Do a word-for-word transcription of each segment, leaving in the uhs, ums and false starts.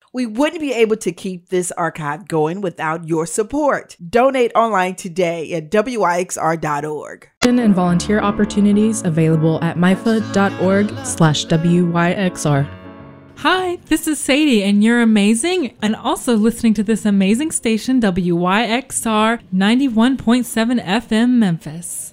We wouldn't be able to keep this archive going without your support. Donate online today at W Y X R dot org. And volunteer opportunities available at M I F A dot org slash W Y X R. Hi, this is Sadie, and you're amazing, and also listening to this amazing station, W Y X R ninety-one point seven F M Memphis.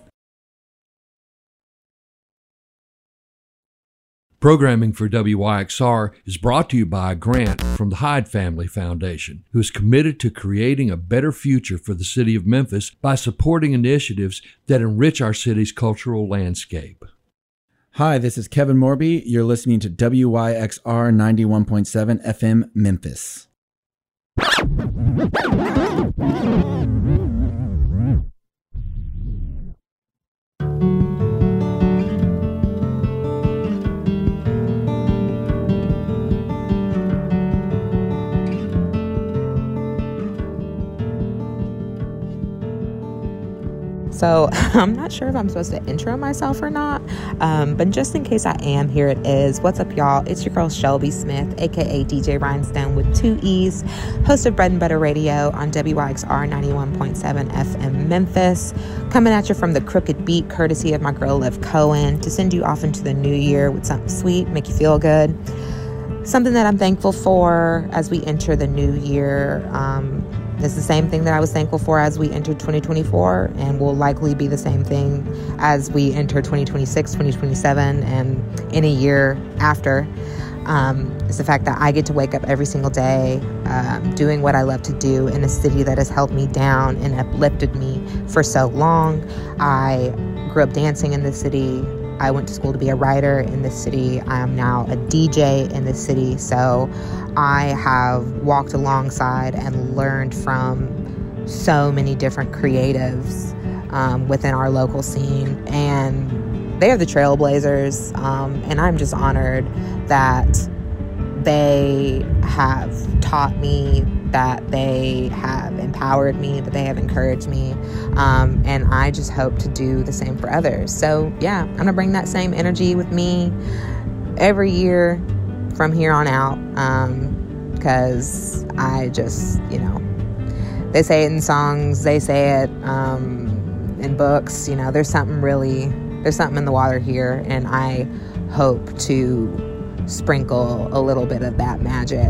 Programming for W Y X R is brought to you by a grant from the Hyde Family Foundation, who is committed to creating a better future for the city of Memphis by supporting initiatives that enrich our city's cultural landscape. Hi, this is Kevin Morby. You're listening to W Y X R ninety-one point seven F M Memphis. So I'm not sure if I'm supposed to intro myself or not, um, but just in case I am, here it is. What's up, y'all? It's your girl, Shelby Smith, a k a. D J Rhinestone with two E's, host of Bread and Butter Radio on W Y X R ninety-one point seven F M Memphis, coming at you from the Crooked Beat, courtesy of my girl, Liv Cohen, to send you off into the new year with something sweet, make you feel good. Something that I'm thankful for as we enter the new year. Um, It's the same thing that I was thankful for as we entered twenty twenty-four, and will likely be the same thing as we enter twenty twenty-six, twenty twenty-seven, and any year after. Um, it's the fact that I get to wake up every single day um, doing what I love to do in a city that has held me down and uplifted me for so long. I grew up dancing in this city. I went to school to be a writer in this city. I am now a D J in this city. So I have walked alongside and learned from so many different creatives um, within our local scene. And they are the trailblazers. Um, and I'm just honored that they have taught me, that they have empowered me, that they have encouraged me. Um, and I just hope to do the same for others. So yeah, I'm gonna bring that same energy with me every year from here on out. Um, because I just, you know, they say it in songs, they say it um, in books, you know, there's something really, there's something in the water here. And I hope to sprinkle a little bit of that magic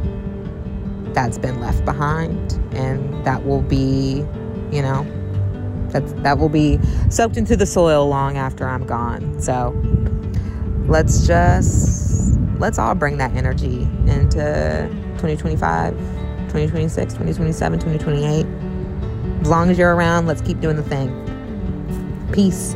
that's been left behind, and that will be, you know, that that will be soaked into the soil long after I'm gone. So let's just let's all bring that energy into twenty twenty-five, twenty twenty-six, twenty twenty-seven, twenty twenty-eight. As long as you're around, let's keep doing the thing. Peace.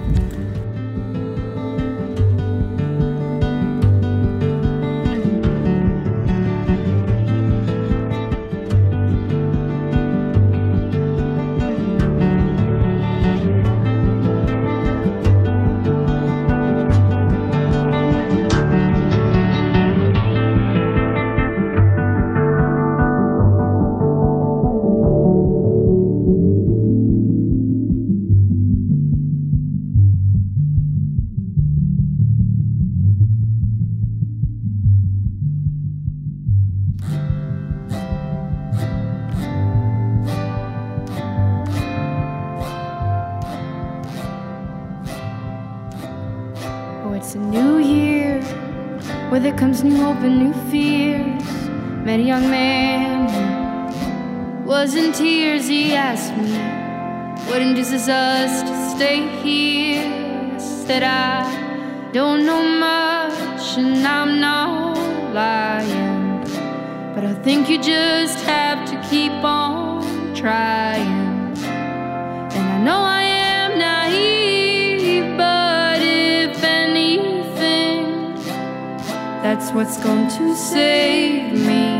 It's a new year, where there comes new hope and new fears. Met a young man who was in tears. He asked me, what induces us to stay here? I said, I don't know much and I'm not lying, but I think you just have to keep on trying. And I know I am naive, but if anything, that's what's going to save me.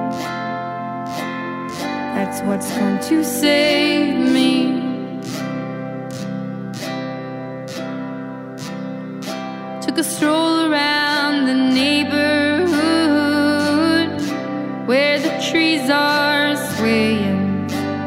That's what's going to save me. Took a stroll around the neighborhood where the trees are swaying.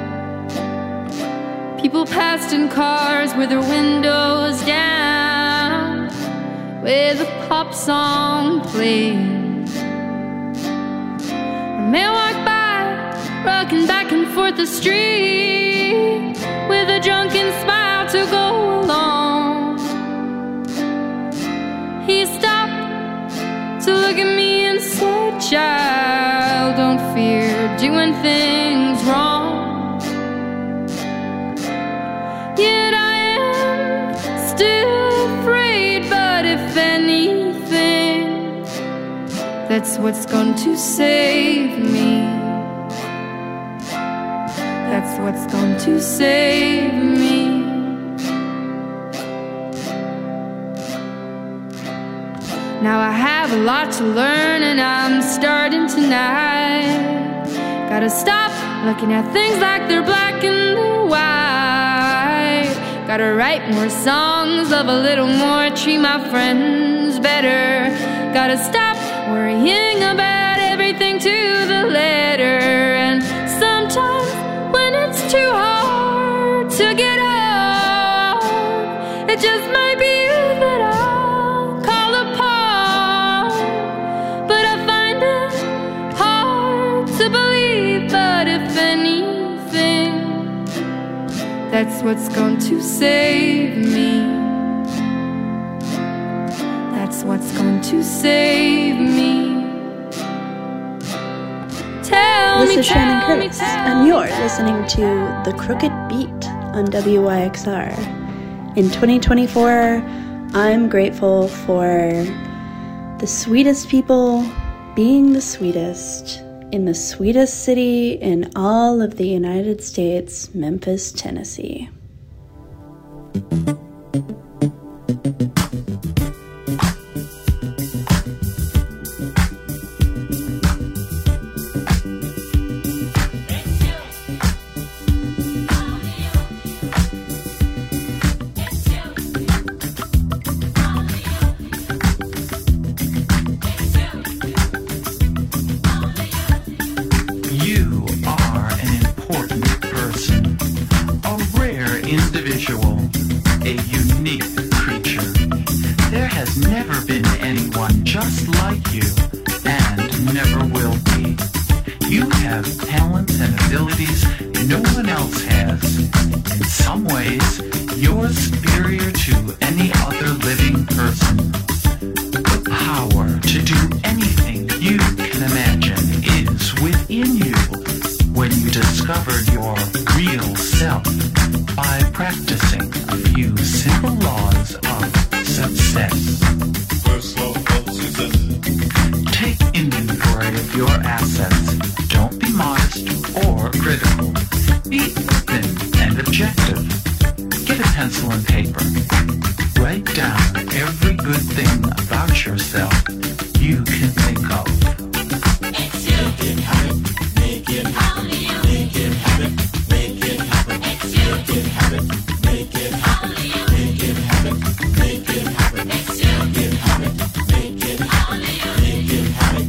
People passed in cars with their windows down, with a pop song playing. may walk by, rocking back and forth the street with a drunken smile to go along. He stopped to look at me and said, child, don't fear doing things wrong. Yet I am still afraid, but if anything, that's what's going to save me. That's what's going to save me. Now I have a lot to learn and I'm starting tonight. Gotta stop looking at things like they're black and they're white. Gotta write more songs, love a little more, treat my friends better. Gotta stop worrying about everything to the letter. And sometimes when it's too hard to get on, it just might be you that I'll call upon. But I find it hard to believe, but if anything, that's what's going to save me. That's what's going to save me. Tell This me, is Shannon tell me, Curtis, tell and me. you're listening to The Crooked Beat on W Y X R. In twenty twenty-four, I'm grateful for the sweetest people being the sweetest in the sweetest city in all of the United States, Memphis, Tennessee. You are an important person, a rare individual, a unique creature. There has never been anyone just like you, and never will be. You have talents and abilities no one else has. In some ways, you're superior to any other living person. The power to do anything you can imagine is within you when you discovered your real self by practicing a few simple laws of success. First law of success. Take inventory of your assets. Don't be modest or critical. Be open and objective. Get a pencil and paper. Write down every good thing about yourself you can think of. Make it happen. Make it happen. Make it happen. Make it happen. Make it happen. Make it happen. Make it happen. Make it happen. Make it happen. Make it happen. Make it happen.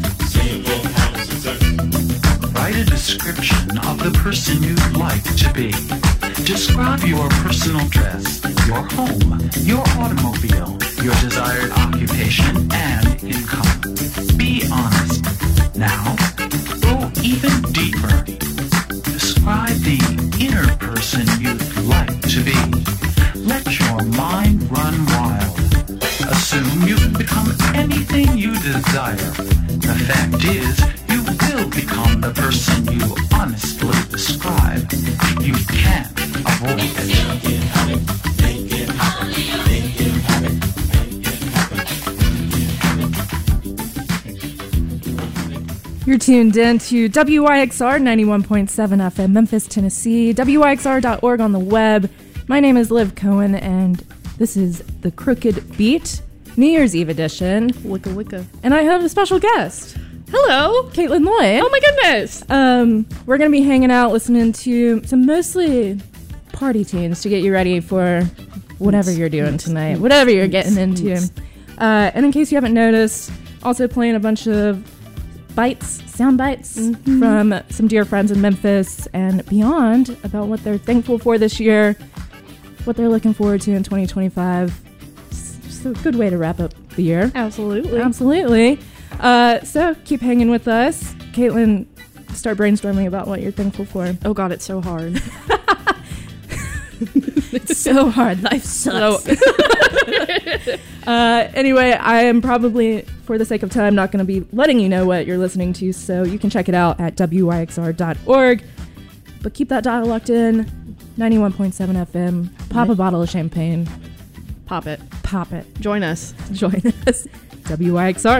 Write a description of the person you'd like to be. Describe your personal dress, your home, your automobile, your desired occupation, and income. Be honest. Now, go even deeper. Describe the inner person you'd like to be. Let your mind run wild. Assume you can become anything you desire. The fact is, you will become the person you honestly describe. You can't avoid it. Make it happen. Make it happen. Make it happen. You're tuned in to W Y X R ninety-one point seven F M, Memphis, Tennessee, W Y X R dot org on the web. My name is Liv Cohen, and this is The Crooked Beat, New Year's Eve edition. Wicca wicca. And I have a special guest. Hello. Caitlin Lloyd. Oh my goodness. Um, we're going to be hanging out, listening to some mostly party tunes to get you ready for whatever you're doing tonight, whatever you're getting into. Uh, and in case you haven't noticed, also playing a bunch of bites, sound bites mm-hmm. from some dear friends in Memphis and beyond about what they're thankful for this year, what they're looking forward to in twenty twenty-five. It's just a good way to wrap up the year. Absolutely. Absolutely. Uh, so keep hanging with us. Caitlin start brainstorming about what you're thankful for. Oh God, it's so hard. It's so hard. Life sucks. uh, anyway, I am probably, for the sake of time, not going to be letting you know what you're listening to, so you can check it out at W Y X R dot org. But keep that dial locked in. ninety-one point seven F M. Pop a bottle of champagne. Pop it. Pop it. Join us. Join us. W Y X R.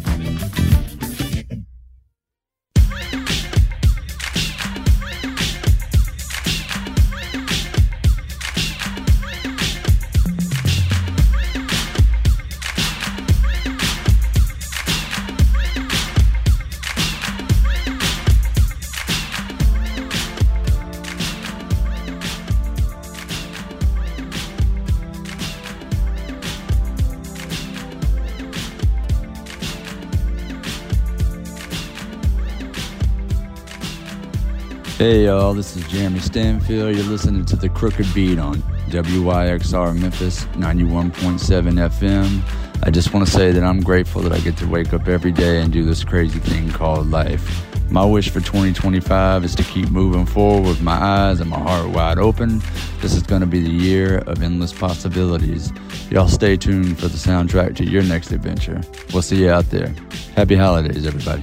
Hey y'all, this is Jeremy Stanfield. You're listening to The Crooked Beat on W Y X R Memphis ninety-one point seven F M. I just want to say that I'm grateful that I get to wake up every day and do this crazy thing called life. My wish for twenty twenty-five is to keep moving forward with my eyes and my heart wide open. This is going to be the year of endless possibilities. Y'all stay tuned for the soundtrack to your next adventure. We'll see you out there. Happy holidays, everybody.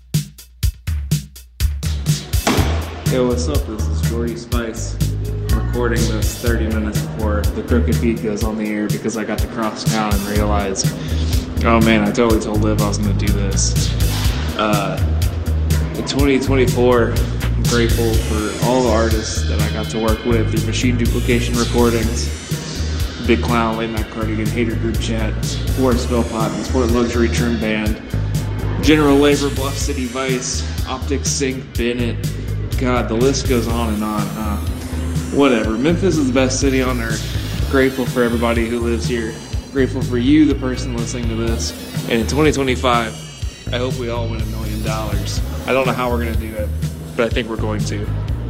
Hey, what's up? This is Jordy Spice, recording this thirty minutes before the Crooked Beat goes on the air because I got to cross town and realized, oh man, I totally told Liv I was going to do this. Uh, in twenty twenty-four, I'm grateful for all the artists that I got to work with through Machine Duplication Recordings, Big Clown, Late Night Cardigan, Hater Group Chat, Forest Philpott, and Sport Luxury Trim Band, General Labor, Bluff City Vice, Optic Sync, Bennett. God, the list goes on and on, huh? Whatever. Memphis is the best city on earth. Grateful for everybody who lives here. Grateful for you, the person listening to this. And in twenty twenty-five, I hope we all win a million dollars. I don't know how we're going to do it, but I think we're going to.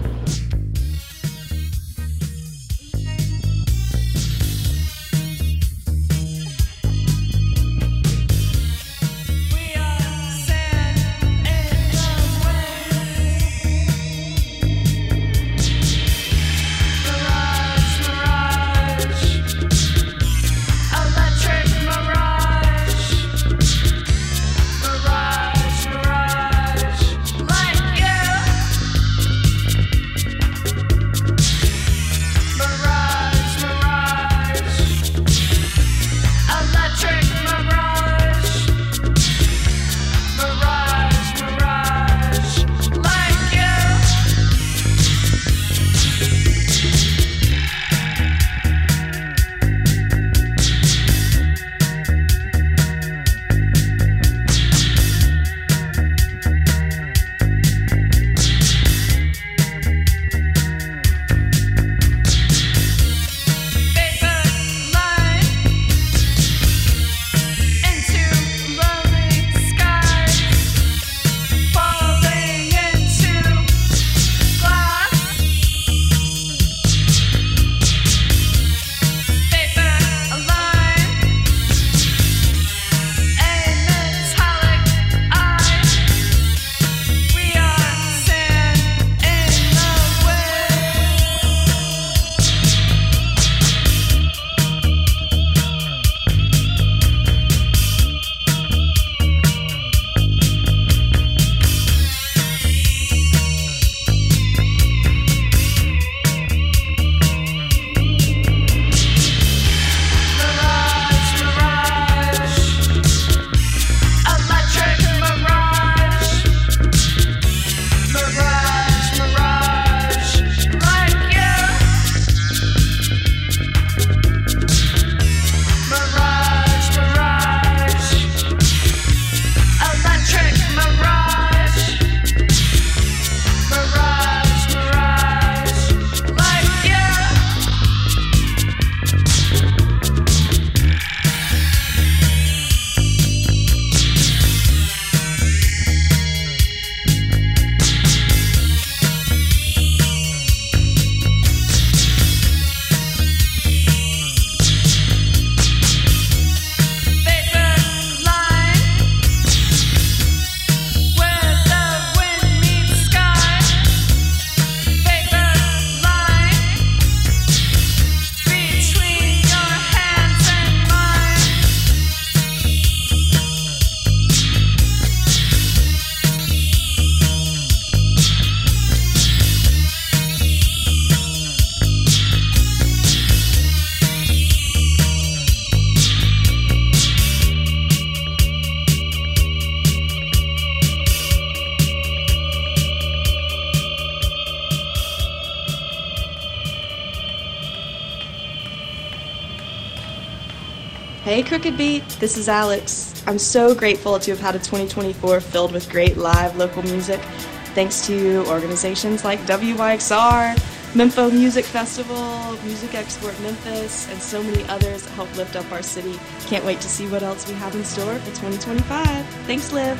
Hey Crooked Beat, this is Alex. I'm so grateful to have had a twenty twenty-four filled with great live local music, thanks to organizations like W Y X R, Mempho Music Festival, Music Export Memphis, and so many others that help lift up our city. Can't wait to see what else we have in store for twenty twenty-five. Thanks, Liv.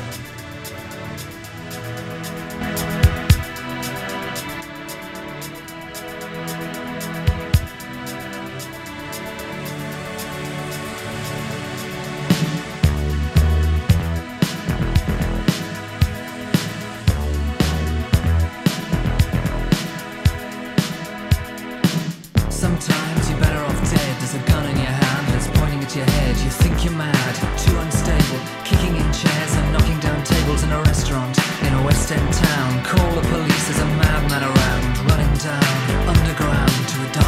Sometimes you're better off dead. There's a gun in your hand that's pointing at your head. You think you're mad, too unstable, kicking in chairs and knocking down tables in a restaurant in a West End town. Call the police, there's a madman around, running down underground to a dark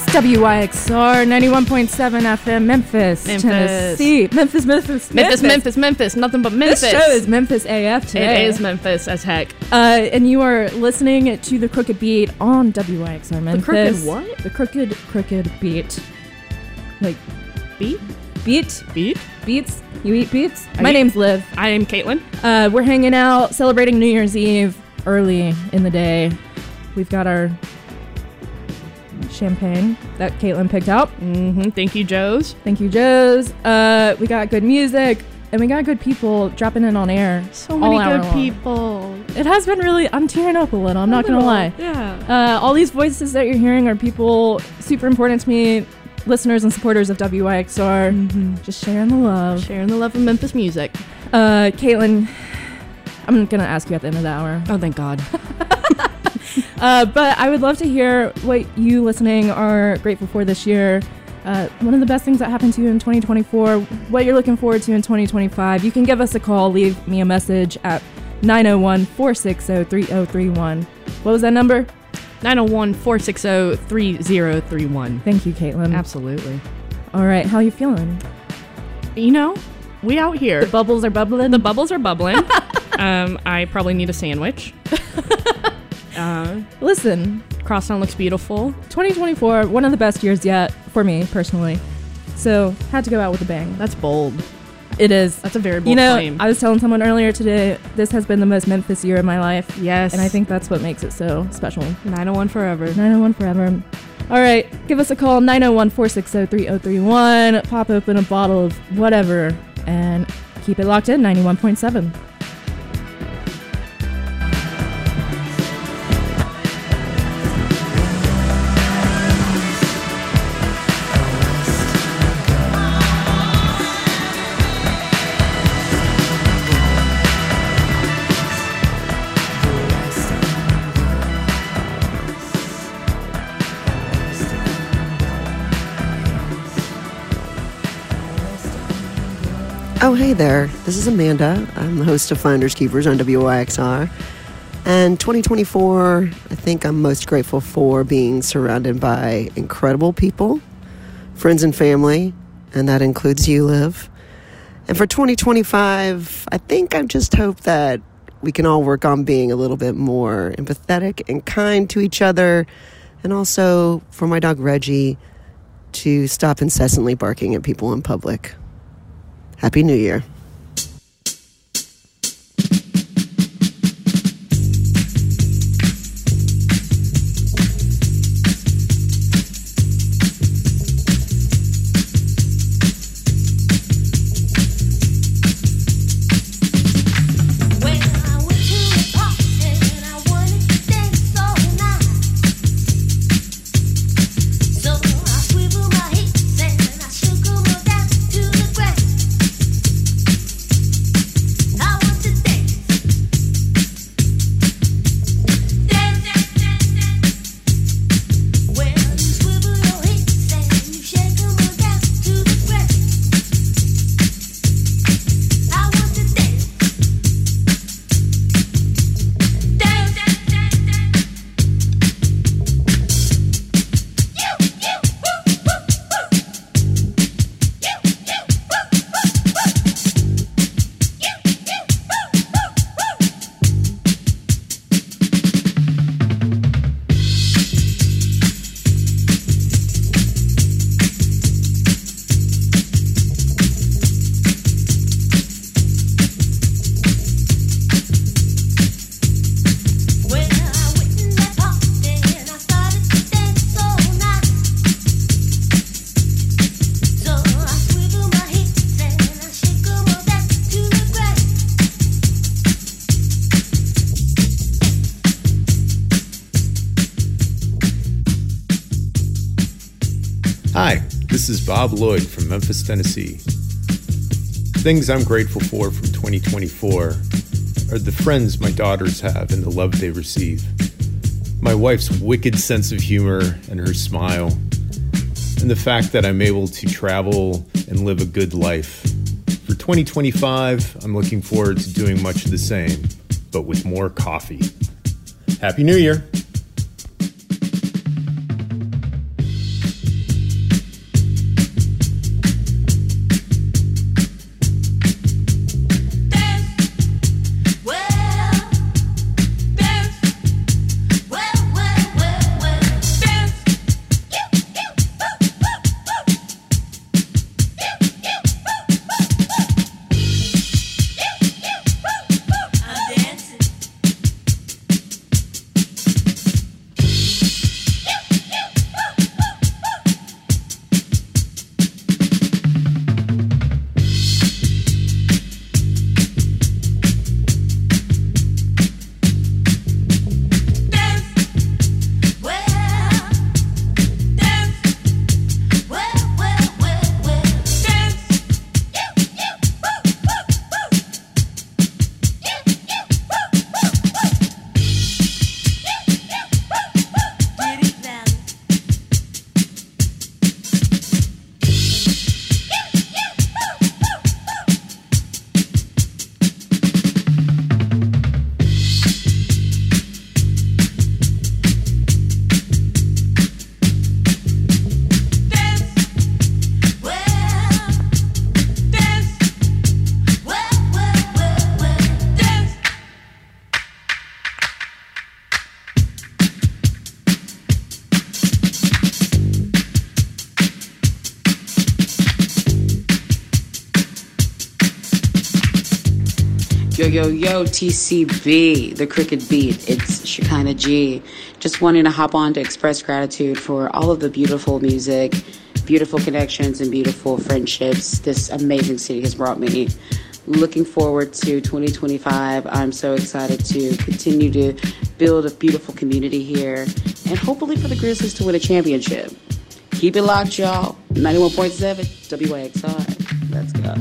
W Y X R ninety-one point seven F M, Memphis, Memphis. Tennessee. Memphis, Memphis, Memphis, Memphis, Memphis. Nothing but Memphis. This show is Memphis A F today. It is Memphis as heck. Uh, and you are listening to The Crooked Beat on W Y X R Memphis. The Crooked what? The Crooked, Crooked Beat. Like, beat? Beat? Beat? Beats? You eat beats? I My eat- name's Liv. I am Caitlin. Uh, we're hanging out, celebrating New Year's Eve early in the day. We've got our champagne that Caitlin picked out. Mm-hmm. Thank you, Joe's. Thank you, Joe's. Uh, we got good music, and we got good people dropping in on air. So many all hour good long. people. It has been really, I'm tearing up a little, I'm A not going to little, lie. yeah. Uh, all these voices that you're hearing are people super important to me, listeners and supporters of W Y X R. Mm-hmm. Just sharing the love. Sharing the love of Memphis music. Uh, Caitlin, I'm going to ask you at the end of the hour. Oh, thank God. Uh, but I would love to hear what you listening are grateful for this year. Uh, one of the best things that happened to you in twenty twenty-four, what you're looking forward to in twenty twenty-five. You can give us a call, leave me a message at nine oh one, four six zero, three oh three one. What was that number? nine oh one, four six zero, three oh three one. Thank you, Caitlin. Absolutely. All right, how you feeling? You know, we out here. The bubbles are bubbling? The bubbles are bubbling. um, I probably need a sandwich. Uh, Listen, Crosstown looks beautiful. twenty twenty-four, one of the best years yet for me personally. So had to go out with a bang. That's bold. It is. That's a very bold You know, claim. I was telling someone earlier today, this has been the most Memphis year of my life. Yes. And I think that's what makes it so special. nine oh one forever. nine oh one forever. All right, give us a call, nine oh one, four six zero, three oh three one. Pop open a bottle of whatever and keep it locked in, ninety-one point seven. Oh, hey there. This is Amanda. I'm the host of Finders Keepers on W Y X R. And twenty twenty-four, I think I'm most grateful for being surrounded by incredible people, friends and family, and that includes you, Liv. And for twenty twenty-five, I think I just hope that we can all work on being a little bit more empathetic and kind to each other. And also for my dog Reggie to stop incessantly barking at people in public. Happy New Year. Hi, this is Bob Lloyd from Memphis, Tennessee. Things I'm grateful for from twenty twenty-four are the friends my daughters have and the love they receive. My wife's wicked sense of humor and her smile, and the fact that I'm able to travel and live a good life. For twenty twenty-five, I'm looking forward to doing much of the same, but with more coffee. Happy New Year! Yo, yo, yo, T C B, the Crooked Beat. It's Shekinah G. Just wanting to hop on to express gratitude for all of the beautiful music, beautiful connections, and beautiful friendships this amazing city has brought me. Looking forward to twenty twenty-five. I'm so excited to continue to build a beautiful community here and hopefully for the Grizzlies to win a championship. Keep it locked, y'all. ninety-one point seven W Y X R. Let's go.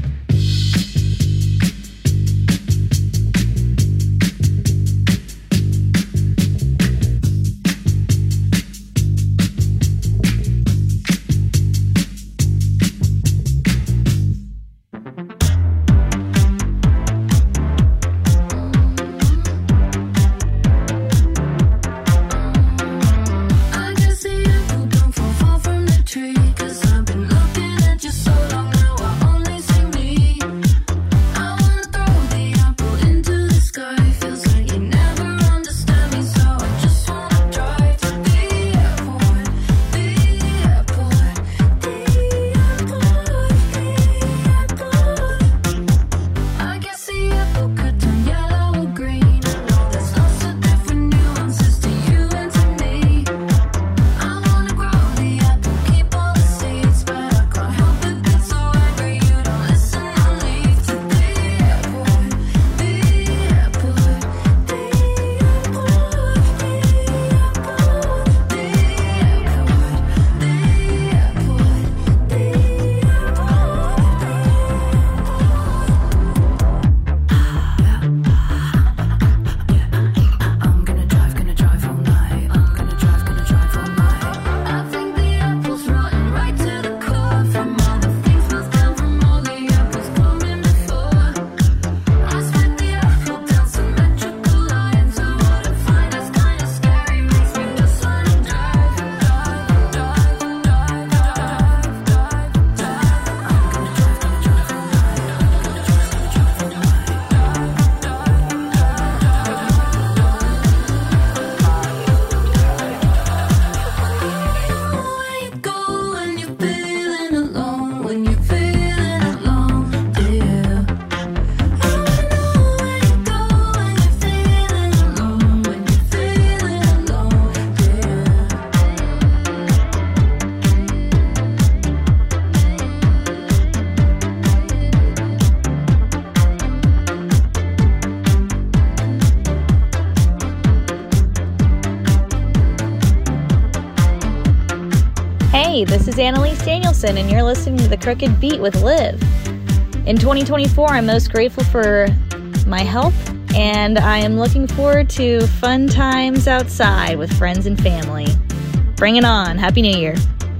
This is Annalise Danielson, and you're listening to The Crooked Beat with Liv. In twenty twenty-four, I'm most grateful for my health, and I am looking forward to fun times outside with friends and family. Bring it on. Happy New Year.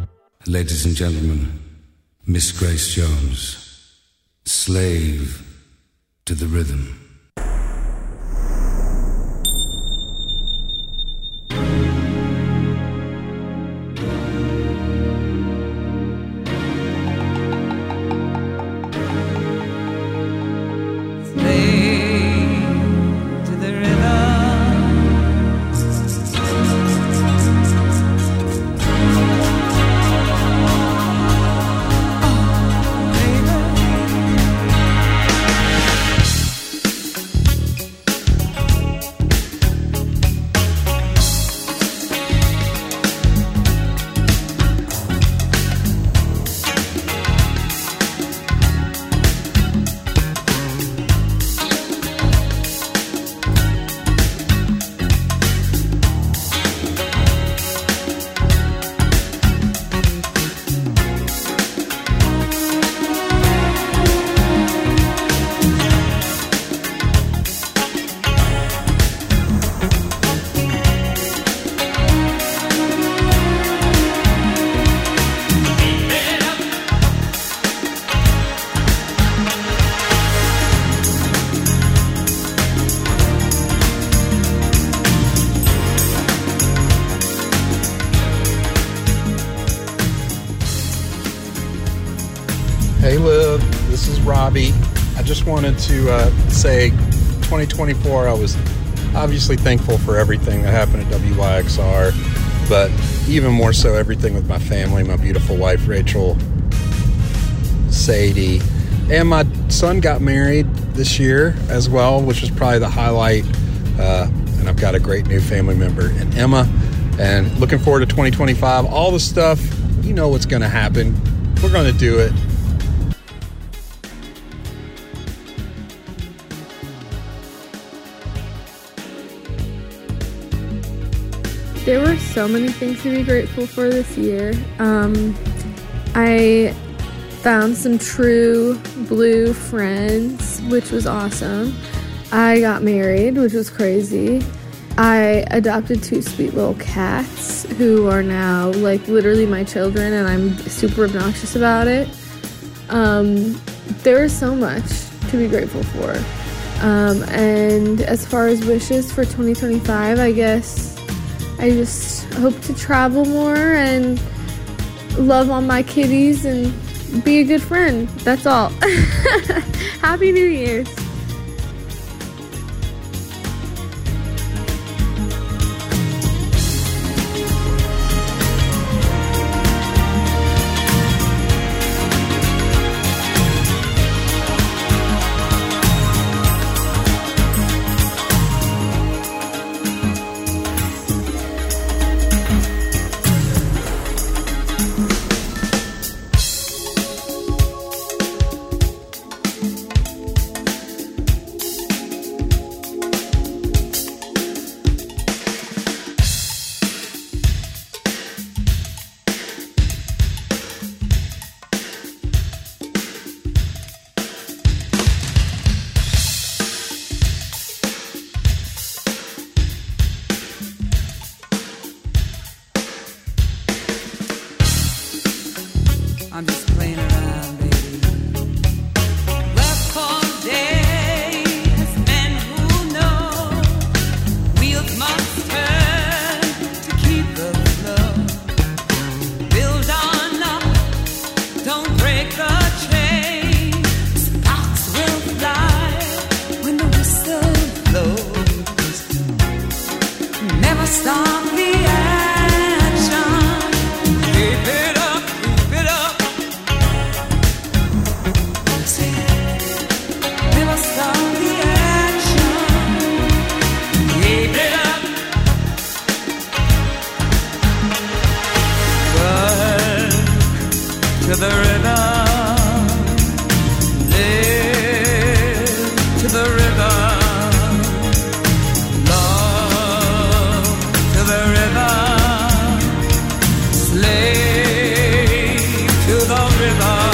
Ladies and gentlemen, Miss Grace Jones, slave to the rhythm. Hey Liv, this is Robbie. I just wanted to uh, say twenty twenty-four, I was obviously thankful for everything that happened at W Y X R, but even more so everything with my family, my beautiful wife Rachel, Sadie, And my son got married this year as well, which was probably the highlight. Uh, and I've got a great new family member in Emma. And looking forward to twenty twenty-five. All the stuff, you know what's going to happen. We're going to do it. There were so many things to be grateful for this year. Um, I found some true blue friends, which was awesome. I got married, which was crazy. I adopted two sweet little cats who are now like literally my children, and I'm super obnoxious about it. Um, there was so much to be grateful for. Um, and as far as wishes for twenty twenty-five, I guess I just hope to travel more and love on my kitties and be a good friend. That's all. Happy New Year's. I'm just playing around, baby. Work for days, and who knows? Wheels must turn to keep the flow. Build on up, don't break the chain. Sparks will fly when the whistle blows. Never stop the action. Keep it up, keep it up. Never stop the action. Keep it up. Work to the rhythm. Live to the rhythm. Love to the rhythm. Slave to the rhythm.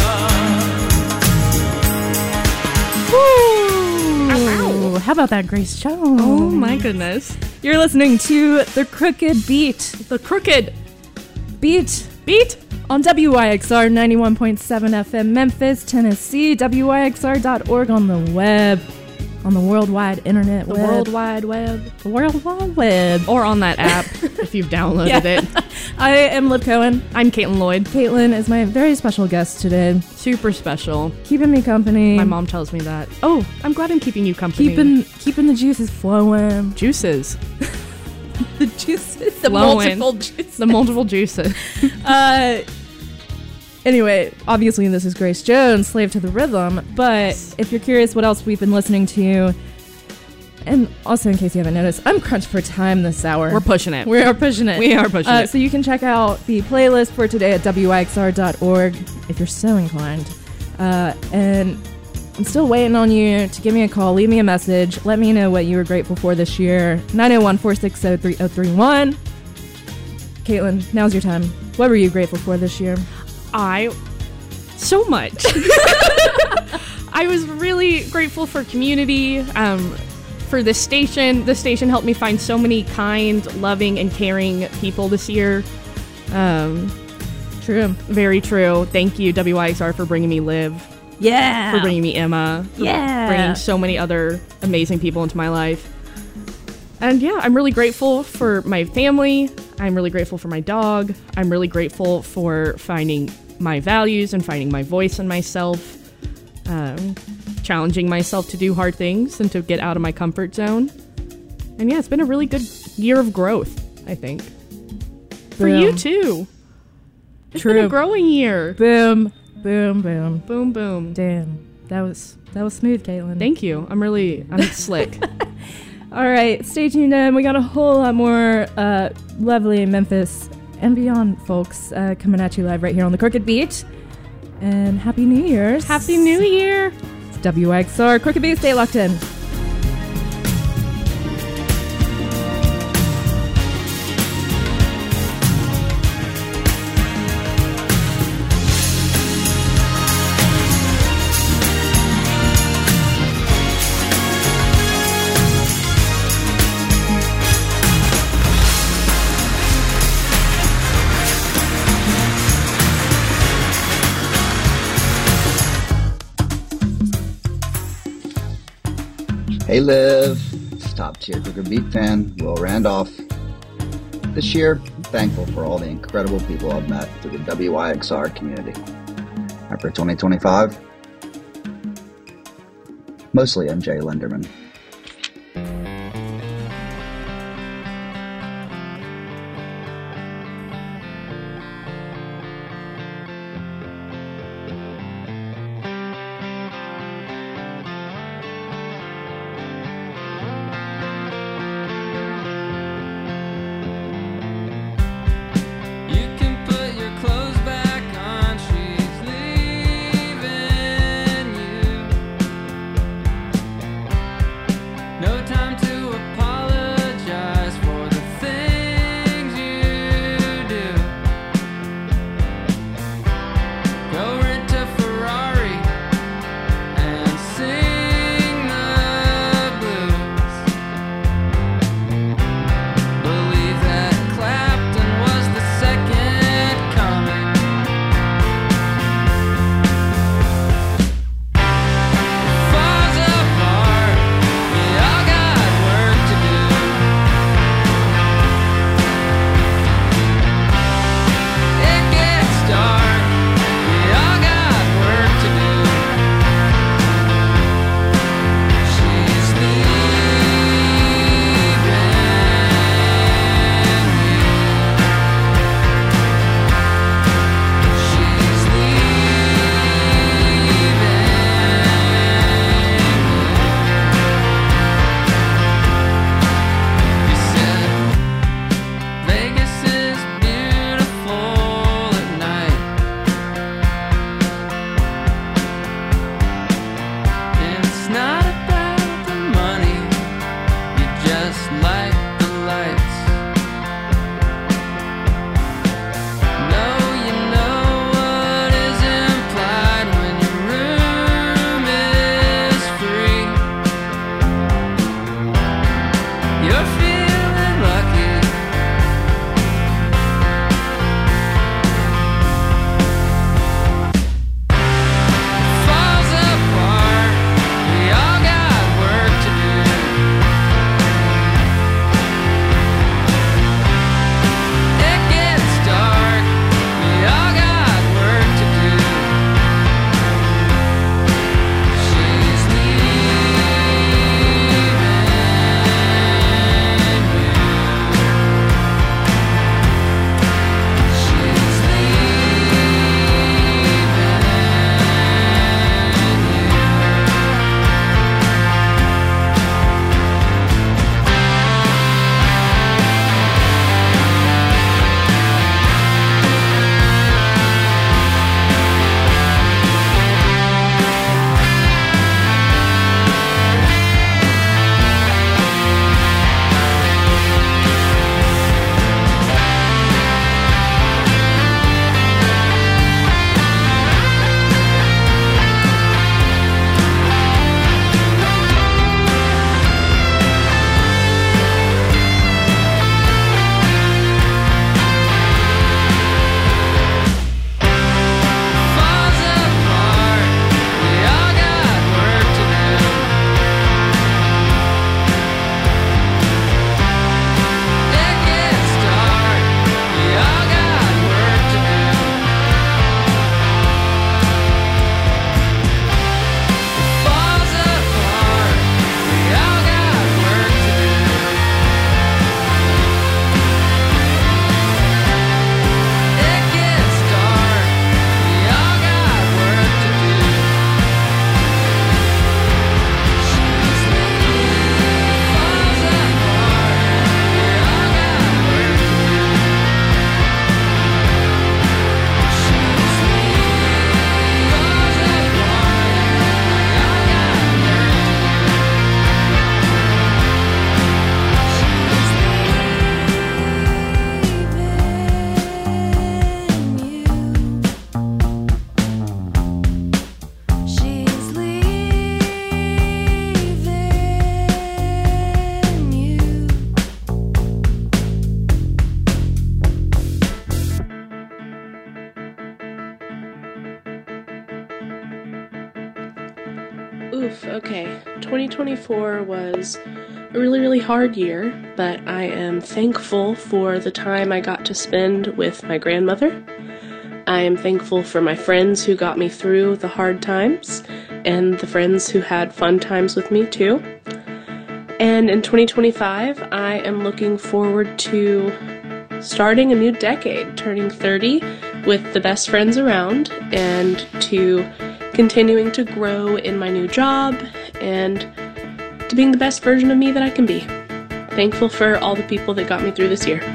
Ooh, how about that, Grace Jones? Oh my goodness. You're listening to The Crooked Beat. The Crooked Beat. Beat? On W Y X R ninety-one point seven F M, Memphis, Tennessee. W Y X R dot org on the web. On the worldwide internet The web. World Wide Web. The World Wide Web. Or on that app if you've downloaded Yeah. it. I am Liv Cohen. I'm Caitlin Lloyd. Caitlin is my very special guest today. Super special. Keeping me company. My mom tells me that. Oh, I'm glad I'm keeping you company. Keeping keeping the juices flowing. Juices. The juices. The Flowing. multiple juices. The multiple juices. uh, anyway, obviously this is Grace Jones, Slave to the Rhythm. But if you're curious what else we've been listening to, and also in case you haven't noticed, I'm crunched for time this hour. We're pushing it. We are pushing it. We are pushing uh, it. So you can check out the playlist for today at W Y X R dot org if you're so inclined. Uh, and I'm still waiting on you to give me a call, leave me a message, let me know what you were grateful for this year. nine oh one, four six zero, three oh three one. Caitlin, now's your time. What were you grateful for this year? I so much. I was really grateful for community, um, for the station. The station helped me find so many kind, loving, and caring people this year. Um, true. Very true. Thank you, W Y X R, for bringing me Liv. Yeah. For bringing me Emma. For Yeah. bringing so many other amazing people into my life. And yeah, I'm really grateful for my family. I'm really grateful for my dog. I'm really grateful for finding my values and finding my voice in myself. Um, challenging myself to do hard things and to get out of my comfort zone. And yeah, it's been a really good year of growth, I think. For Boom. you too. It's True. been a growing year. Boom, boom, boom. Boom, boom. Damn. That was that was smooth, Caitlin. Thank you. I'm really I'm slick. All right, stay tuned in. We got a whole lot more uh, lovely Memphis and beyond folks uh, coming at you live right here on the Crooked Beat. And Happy New Year's. Happy New Year. It's W Y X R Crooked Beat. Stay locked in. Hey Liv, it's top tier Crooked Beat fan, Will Randolph. This year, I'm thankful for all the incredible people I've met through the W Y X R community. And for twenty twenty-five, mostly M J Linderman. Oof, okay. twenty twenty-four was a really, really hard year, but I am thankful for the time I got to spend with my grandmother. I am thankful for my friends who got me through the hard times, and the friends who had fun times with me too. And in twenty twenty-five, I am looking forward to starting a new decade, turning thirty with the best friends around, and to continuing to grow in my new job, and to being the best version of me that I can be. Thankful for all the people that got me through this year.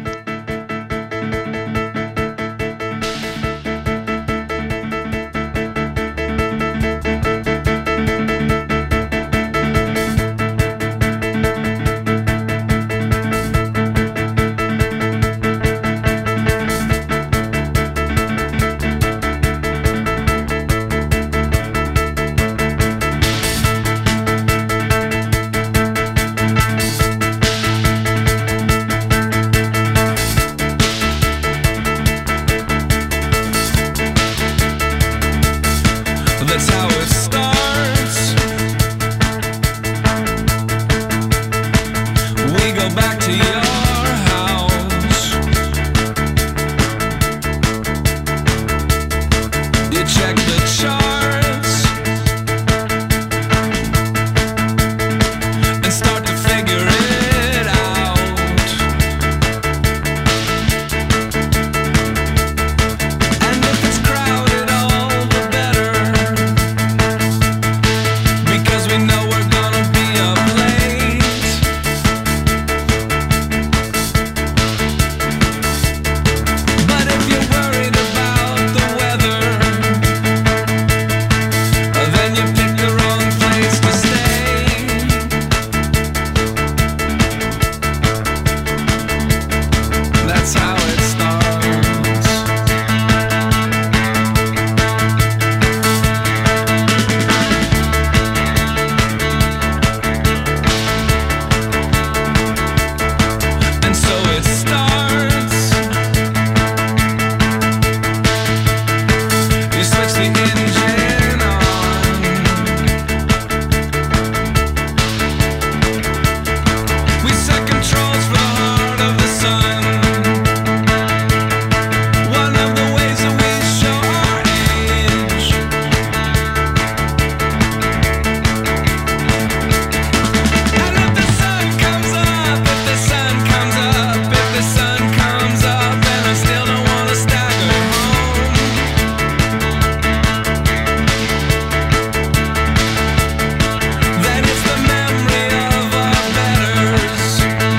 That's how it starts. We go back to your house. You check the charts and start to figure it out. And if it's crowded, all the better. Because we know we're gonna be up late. But if you're worried about the weather, then you pick the wrong place to stay. That's how it starts. And so it starts. You switch the engine on. We set controls for the heart of the sun. One of the ways that we show our age. And if the sun comes up, if the sun comes up, if the sun comes up, and I still don't wanna stagger home, then it's the memory of our betters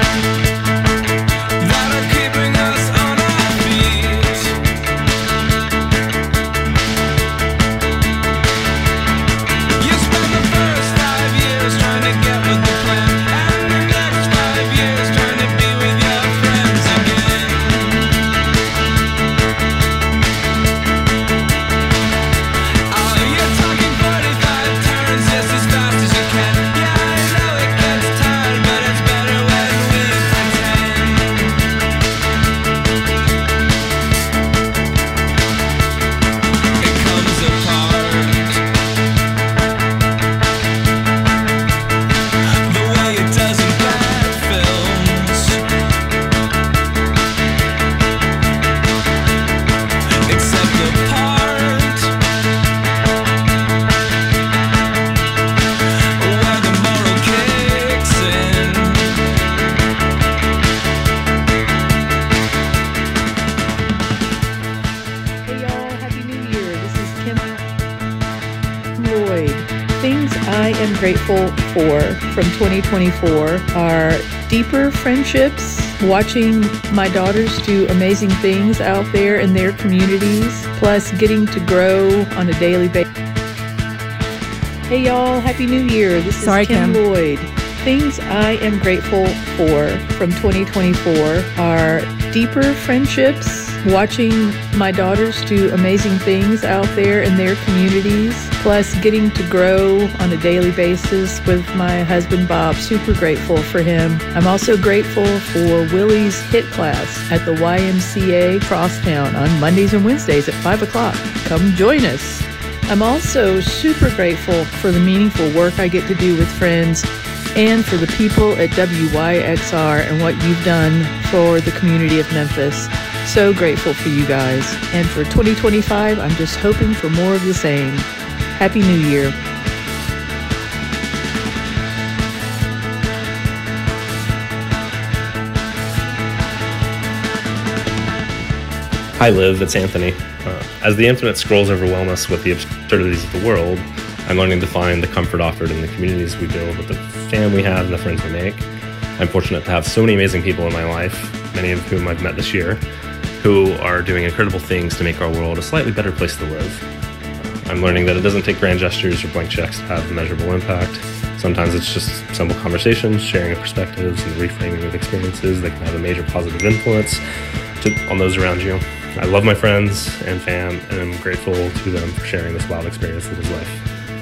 that are keeping us on our feet. You spend the first five years trying to get with the plan, and the next five years trying to be with your friends again. Oh, you're talking forty-five turns just as fast as you can. Yeah, I know it gets tired, but it's better when we pretend. It comes apart the way it does in bad films. Except the part where the moral kicks in. Hey y'all, Happy New Year. This is Kim Lloyd. Things I am grateful for from twenty twenty-four are deeper friendships, watching my daughters do amazing things out there in their communities, plus getting to grow on a daily basis. Hey y'all, Happy New Year. This Sorry, is Kim, Kim. Lloyd. Things I am grateful for from twenty twenty-four are deeper friendships, watching my daughters do amazing things out there in their communities, plus getting to grow on a daily basis with my husband Bob. Super grateful for him. I'm also grateful for Willie's HIT class at the Y M C A Crosstown on Mondays and Wednesdays at five o'clock. Come join us. I'm also super grateful for the meaningful work I get to do with friends and for the people at W Y X R and what you've done for the community of Memphis. So grateful for you guys. And for twenty twenty-five, I'm just hoping for more of the same. Happy New Year. Hi, Liv. It's Anthony. Uh, as the infinite scrolls overwhelm us with the absurdities of the world, I'm learning to find the comfort offered in the communities we build, with the family we have, and the friends we make. I'm fortunate to have so many amazing people in my life, many of whom I've met this year, who are doing incredible things to make our world a slightly better place to live. I'm learning that it doesn't take grand gestures or blank checks to have a measurable impact. Sometimes it's just simple conversations, sharing of perspectives, and reframing of experiences that can have a major positive influence to, on those around you. I love my friends and fam, and I'm grateful to them for sharing this wild experience that is life.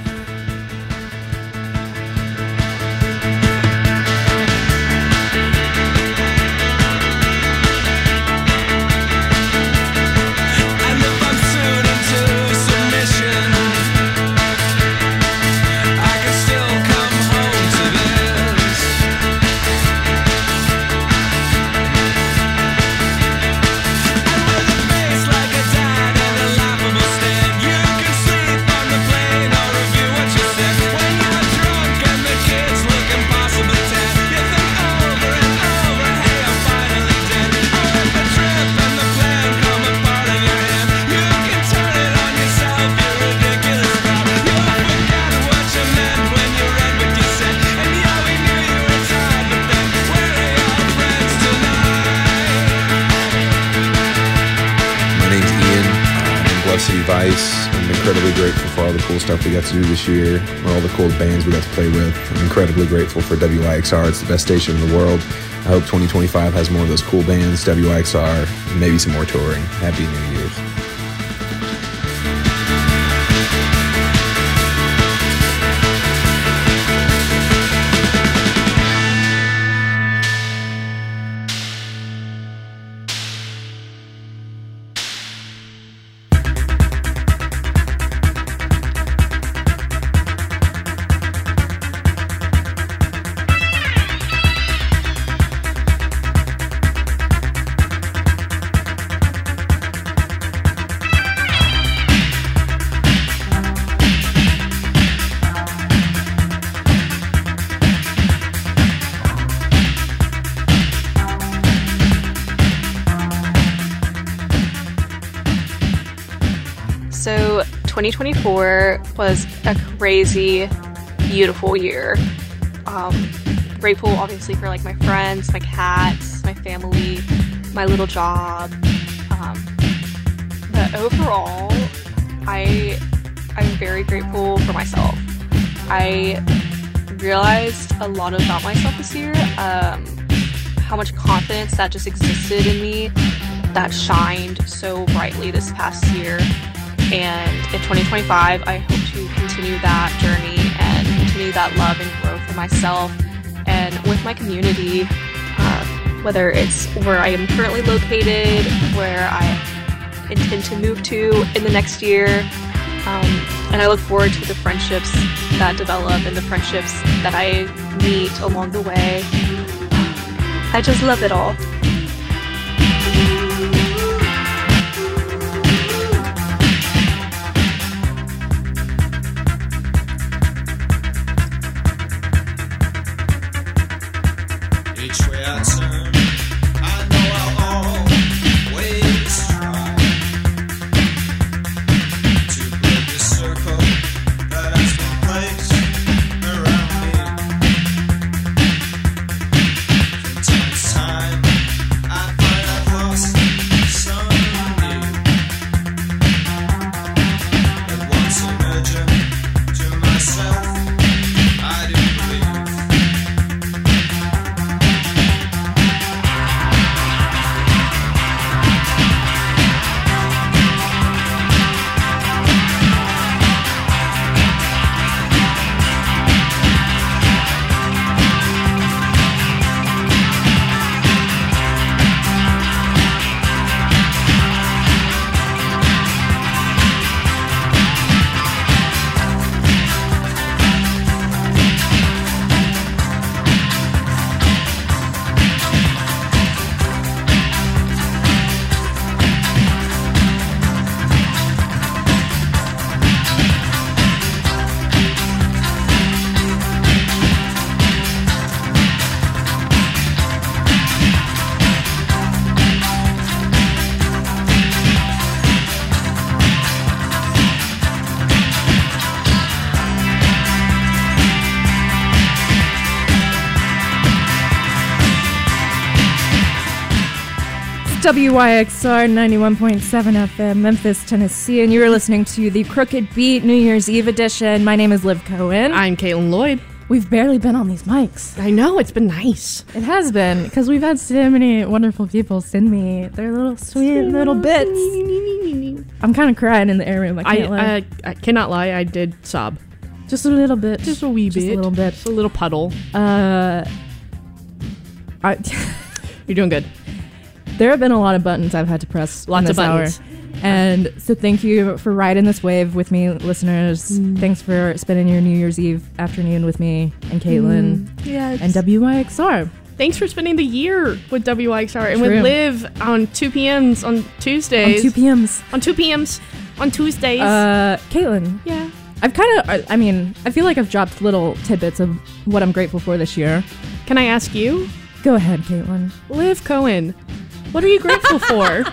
Vice. I'm incredibly grateful for all the cool stuff we got to do this year, all the cool bands we got to play with. I'm incredibly grateful for W Y X R. It's the best station in the world. I hope twenty twenty-five has more of those cool bands, W Y X R, and maybe some more touring. Happy New Year's. So twenty twenty-four was a crazy, beautiful year. Um, grateful, obviously, for like my friends, my cats, my family, my little job. Um, but overall, I I'm very grateful for myself. I realized a lot about myself this year. Um, how much confidence that just existed in me, that shined so brightly this past year. And in twenty twenty-five, I hope to continue that journey and continue that love and growth for myself and with my community, uh, whether it's where I am currently located, where I intend to move to in the next year. Um, and I look forward to the friendships that develop and the friendships that I meet along the way. I just love it all. Time W Y X R ninety-one point seven F M, Memphis, Tennessee, and you are listening to the Crooked Beat New Year's Eve edition. My name is Liv Cohen. I'm Caitlin Lloyd. We've barely been on these mics. I know, it's been nice. It has been, because we've had so many wonderful people send me their little sweet little bits. I'm kind of crying in the air room. I can't I, lie. I, I cannot lie, I did sob. Just a little bit. Just a wee Just bit. a little bit. Just a little puddle. Uh, I You're doing good. There have been a lot of buttons I've had to press. Lots in of this buttons. Hour. And so thank you for riding this wave with me, listeners. Mm. Thanks for spending your New Year's Eve afternoon with me and Caitlin Mm. Yes. and W Y X R. Thanks for spending the year with W Y X R and True. with Liv on two p.m.s on Tuesdays. On two p.m.s. On two p.m.s on Tuesdays. Uh, Caitlin. Yeah. I've kind of, I, I mean, I feel like I've dropped little tidbits of what I'm grateful for this year. Can I ask you? Go ahead, Caitlin. Liv Cohen, what are you grateful for?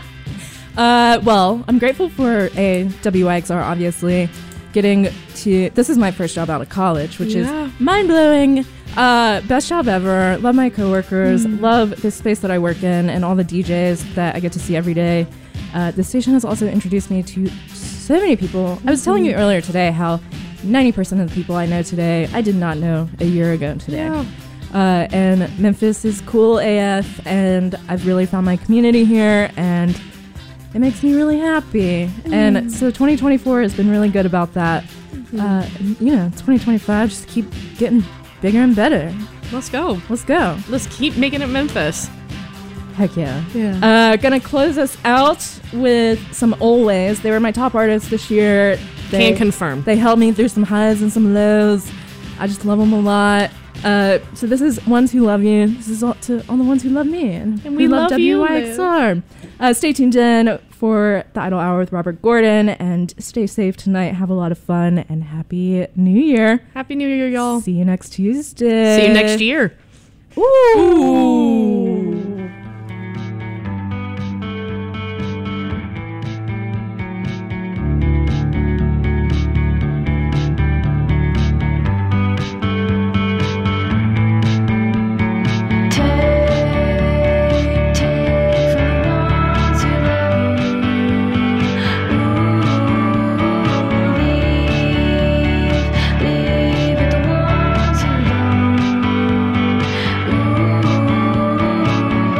Uh, well, I'm grateful for a W I X R, obviously. Getting to, this is my first job out of college, which Yeah. is mind-blowing. Uh, best job ever. Love my coworkers. Mm. Love this space that I work in and all the D Js that I get to see every day. Uh, the station has also introduced me to so many people. I was telling you earlier today how ninety percent of the people I know today, I did not know a year ago today. Yeah. Uh, and Memphis is cool A F, and I've really found my community here, and it makes me really happy. Mm. And so twenty twenty-four has been really good about that. Mm-hmm. Uh, and, you know, twenty twenty-five, just keep getting bigger and better. Let's go. Let's go. Let's keep making it Memphis. Heck yeah. Yeah. Uh, gonna close us out with some Always. They were my top artists this year. They, Can confirm. They helped me through some highs and some lows. I just love them a lot. Uh, so this is Ones Who Love You. This is all to all the ones who love me. And, And we who love you, W Y X R. Uh, stay tuned in for the Idle Hour with Robert Gordon. And stay safe tonight. Have a lot of fun. And Happy New Year. Happy New Year, y'all. See you next Tuesday. See you next year. Ooh. Ooh. Leave it the ones who love. Ooh.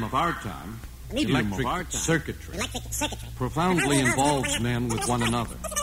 of our time, medium electric of our time. circuitry, Electric circuitry. profoundly involves men with one another.